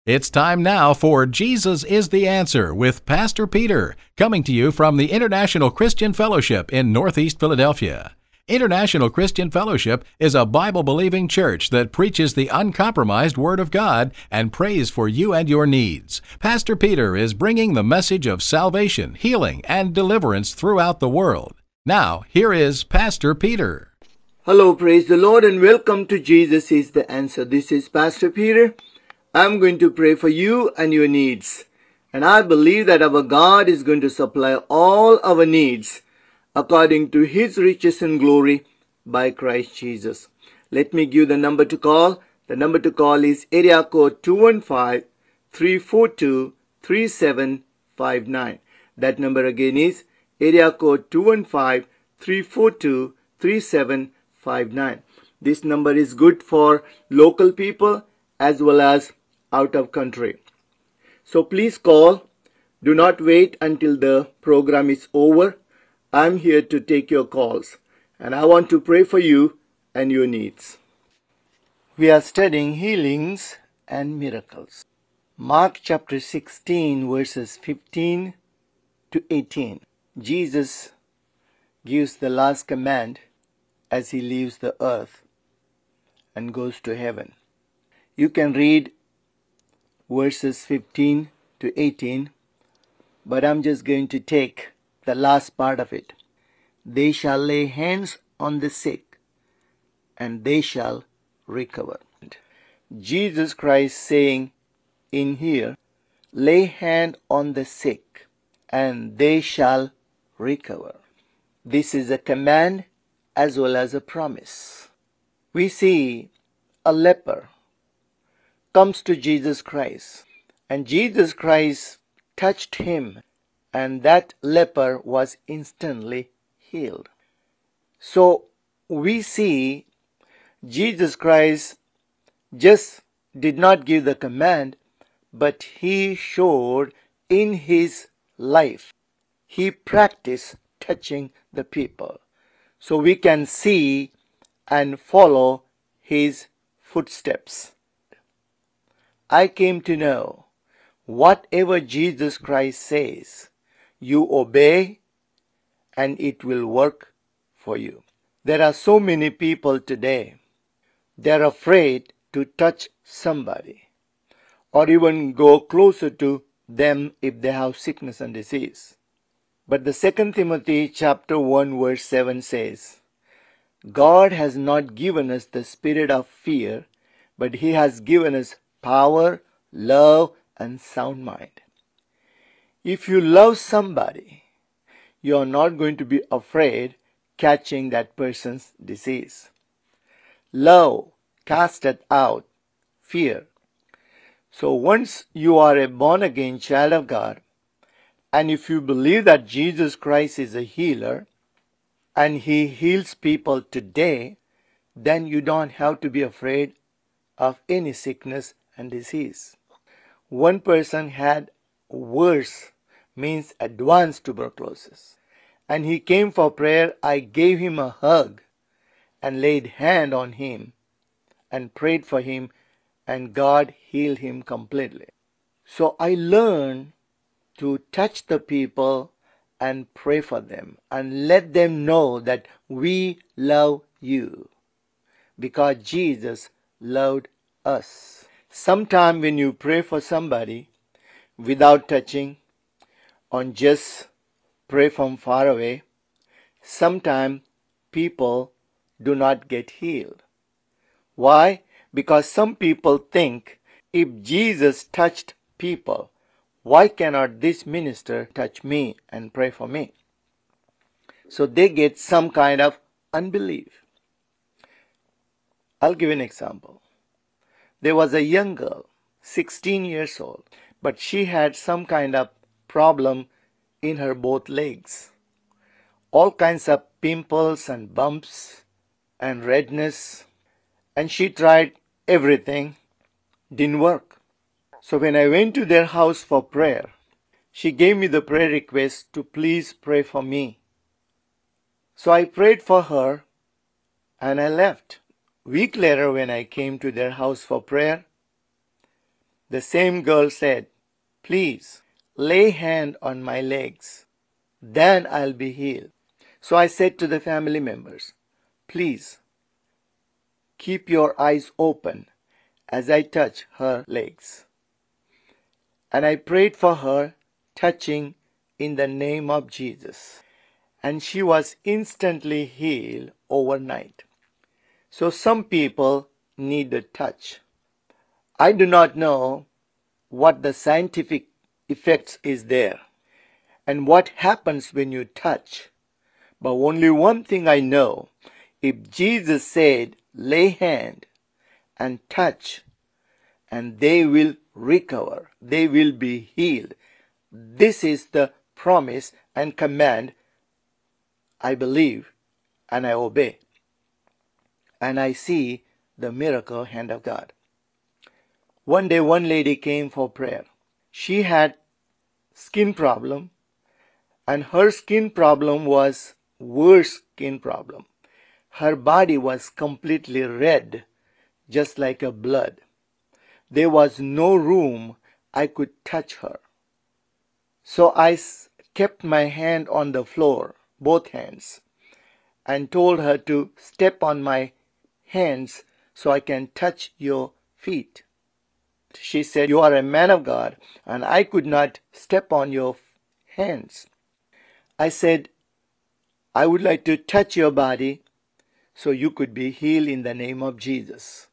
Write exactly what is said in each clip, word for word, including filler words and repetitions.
It's time now for Jesus is the Answer with Pastor Peter, coming to you from the International Christian Fellowship in Northeast Philadelphia. International Christian Fellowship is a Bible-believing church that preaches the uncompromised Word of God and prays for you and your needs. Pastor Peter is bringing the message of salvation, healing, and deliverance throughout the world. Now, here is Pastor Peter. Hello, praise the Lord, and welcome to Jesus is the Answer. This is Pastor Peter. I'm going to pray for you and your needs. And I believe that our God is going to supply all our needs according to His riches and glory by Christ Jesus. Let me give the number to call. The number to call is area code two one five, three four two, three seven five nine. That number again is area code two one five, three four two, three seven five nine. This number is good for local people as well as out of country. So please call. Do not wait until the program is over. I'm here to take your calls, and I want to pray for you and your needs. We are studying healings and miracles. Mark chapter sixteen verses fifteen to eighteen. Jesus gives the last command as he leaves the earth and goes to heaven. You can read verses fifteen to eighteen, but I'm just going to take the last part of it. They shall lay hands on the sick, and they shall recover. Jesus Christ saying in here, lay hand on the sick, and they shall recover. This is a command as well as a promise. We see a leper comes to Jesus Christ, and Jesus Christ touched him, and that leper was instantly healed. So we see Jesus Christ just did not give the command, but he showed in his life. He practiced touching the people. So we can see and follow his footsteps. I came to know whatever Jesus Christ says, you obey and it will work for you. There are so many people today, they're afraid to touch somebody or even go closer to them if they have sickness and disease. But the Second Timothy chapter one verse seven says, God has not given us the spirit of fear, but He has given us power, love, and sound mind. If you love somebody, you are not going to be afraid catching that person's disease. Love casteth out fear. So once you are a born-again child of God, and if you believe that Jesus Christ is a healer, and He heals people today, then you don't have to be afraid of any sickness and disease. One person had worse, means advanced tuberculosis, and he came for prayer. I gave him a hug and laid hand on him and prayed for him, and God healed him completely. So I learned to touch the people and pray for them and let them know that we love you because Jesus loved us. Sometime when you pray for somebody without touching, or just pray from far away, sometimes people do not get healed. Why? Because some people think, if Jesus touched people, why cannot this minister touch me and pray for me? So they get some kind of unbelief. I'll give an example. There was a young girl, sixteen years old, but she had some kind of problem in her both legs. All kinds of pimples and bumps and redness. And she tried everything, didn't work. So when I went to their house for prayer, she gave me the prayer request to please pray for me. So I prayed for her and I left. A week later when I came to their house for prayer, The same girl said, "Please lay hand on my legs, then I'll be healed." So I said to the family members, "Please keep your eyes open as I touch her legs." And I prayed for her, touching in the name of Jesus. And she was instantly healed overnight. So some people need a touch. I do not know what the scientific effects is there and what happens when you touch. But only one thing I know, if Jesus said, lay hand and touch, and they will recover, they will be healed. This is the promise and command I believe and I obey. And I see the miracle hand of God. One day one lady came for prayer. She had skin problem, and her skin problem was worse skin problem. Her body was completely red, just like a blood. There was no room I could touch her. So I kept my hand on the floor, both hands, and told her to step on my hands so I can touch your feet. She said, "You are a man of God, and I could not step on your hands." I said, "I would like to touch your body so you could be healed in the name of Jesus."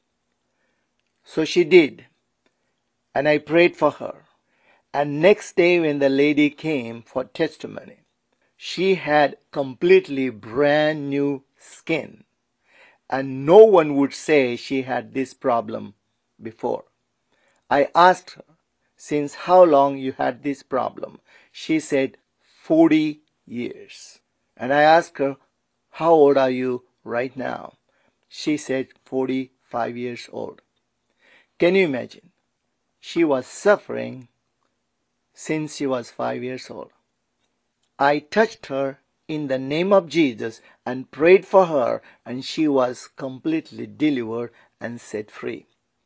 So she did, and I prayed for her. And next day when the lady came for testimony, she had completely brand new skin, and no one would say she had this problem before. I asked her, "Since how long you had this problem?" She said, forty years. And I asked her, "How old are you right now?" She said, forty-five years old. Can you imagine? She was suffering since she was five years old. I touched her in the name of Jesus and prayed for her, and she was completely delivered and set free.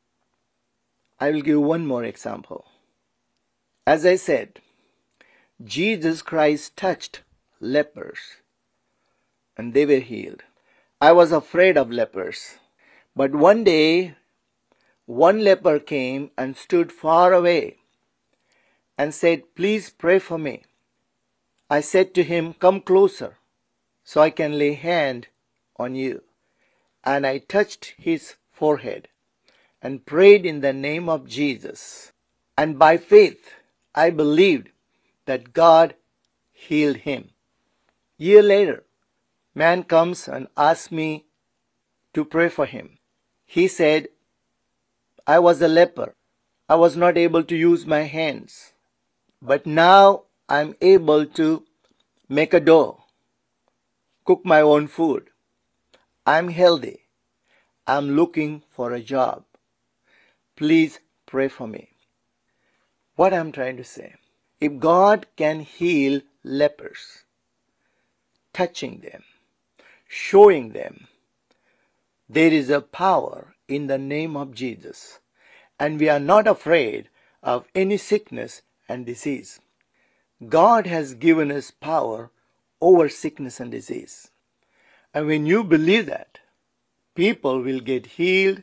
I will give one more example. As I said, Jesus Christ touched lepers and they were healed. I was afraid of lepers, but one day one leper came and stood far away and said, "Please pray for me." I said to him, "Come closer so I can lay hand on you." And I touched his forehead and prayed in the name of Jesus. And by faith, I believed that God healed him. Year later, man comes and asks me to pray for him. He said, "I was a leper. I was not able to use my hands. But now I'm able to make a dough, cook my own food. I'm healthy. I'm looking for a job. Please pray for me." What I'm trying to say, if God can heal lepers, touching them, showing them, there is a power in the name of Jesus, and we are not afraid of any sickness and disease. God has given us power over sickness and disease. And when you believe that, people will get healed,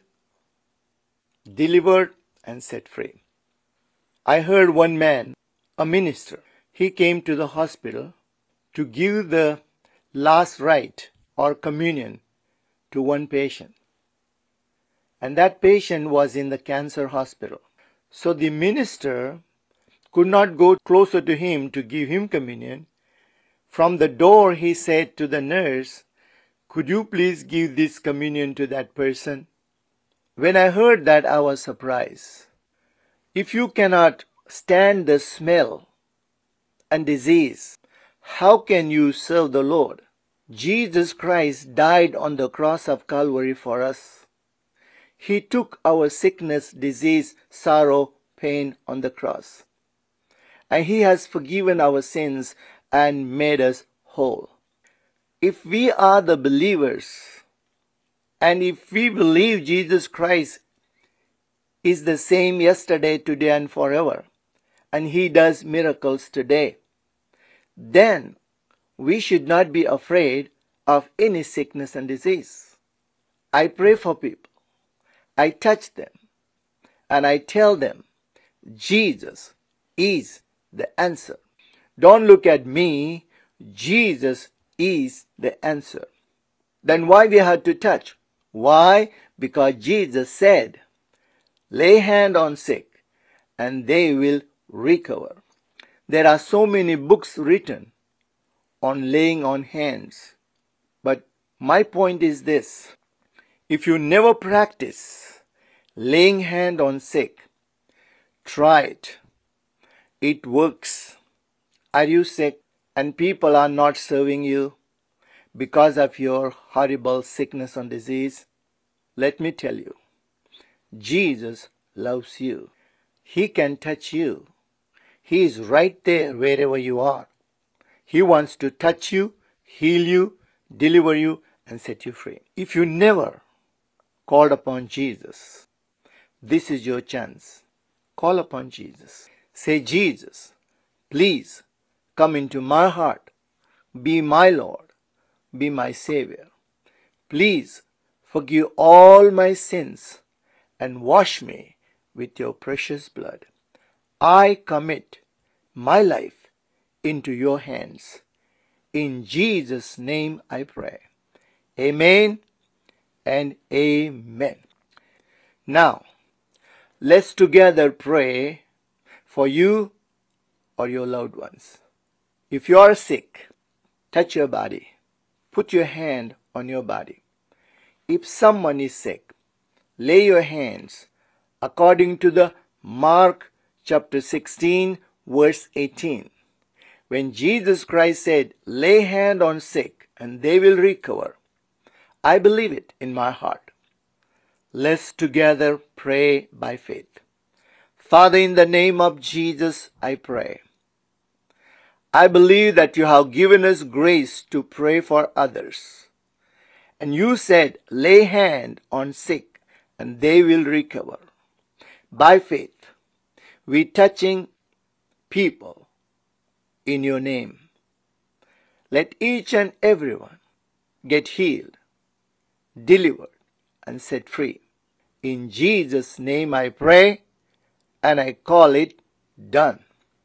delivered, and set free. I heard one man, a minister, he came to the hospital to give the last rite or communion to one patient. And that patient was in the cancer hospital. So the minister could not go closer to him to give him communion. From the door he said to the nurse, "Could you please give this communion to that person?" When I heard that, I was surprised. If you cannot stand the smell and disease, how can you serve the Lord? Jesus Christ died on the cross of Calvary for us. He took our sickness, disease, sorrow, pain on the cross. And He has forgiven our sins and made us whole. If we are the believers, and if we believe Jesus Christ is the same yesterday, today, and forever, and He does miracles today. Then we should not be afraid of any sickness and disease. I pray for people. I touch them, and I tell them, Jesus is the answer. Don't look at me. Jesus is the answer. Then why we have to touch? Why? Because Jesus said, lay hand on sick and they will recover. There are so many books written on laying on hands. But my point is this. If you never practice laying hand on sick, try it. It works. Are you sick and people are not serving you because of your horrible sickness and disease? Let me tell you, Jesus loves you. He can touch you. He is right there wherever you are. He wants to touch you, heal you, deliver you, and set you free. If you never called upon Jesus, this is your chance. Call upon Jesus. Say, Jesus, please come into my heart. Be my Lord. Be my Savior. Please forgive all my sins and wash me with your precious blood. I commit my life into your hands. In Jesus' name I pray. Amen and amen. Now, let's together pray for you or your loved ones. If you are sick, touch your body. Put your hand on your body. If someone is sick, lay your hands according to the Mark chapter sixteen, verse eighteen. When Jesus Christ said, lay hand on sick and they will recover, I believe it in my heart. Let's together pray by faith. Father, in the name of Jesus, I pray. I believe that you have given us grace to pray for others. And you said, lay hand on sick and they will recover. By faith, we touching people in your name. Let each and everyone get healed, delivered, and set free. In Jesus' name I pray, and I call it done.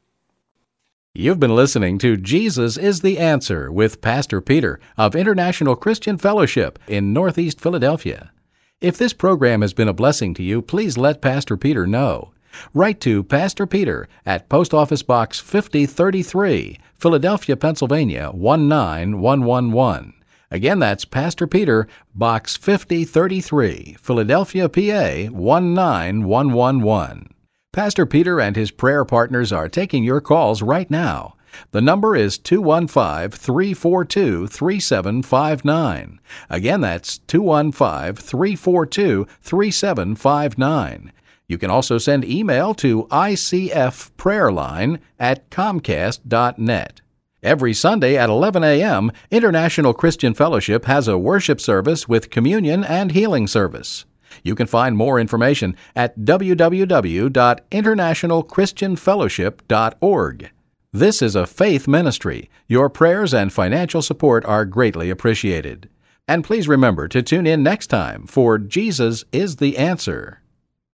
You've been listening to Jesus is the Answer with Pastor Peter of International Christian Fellowship in Northeast Philadelphia. If this program has been a blessing to you, please let Pastor Peter know. Write to Pastor Peter at Post Office Box fifty thirty-three, Philadelphia, Pennsylvania one nine one one one. Again, that's Pastor Peter, Box fifty thirty-three, Philadelphia, P A one nine one one one. Pastor Peter and his prayer partners are taking your calls right now. The number is two one five, three four two, three seven five nine. Again, that's two one five, three four two, three seven five nine. You can also send email to I C F prayerline at comcast dot net. Every Sunday at eleven a.m., International Christian Fellowship has a worship service with communion and healing service. You can find more information at w w w dot international christian fellowship dot org. This is a faith ministry. Your prayers and financial support are greatly appreciated. And please remember to tune in next time for Jesus is the Answer.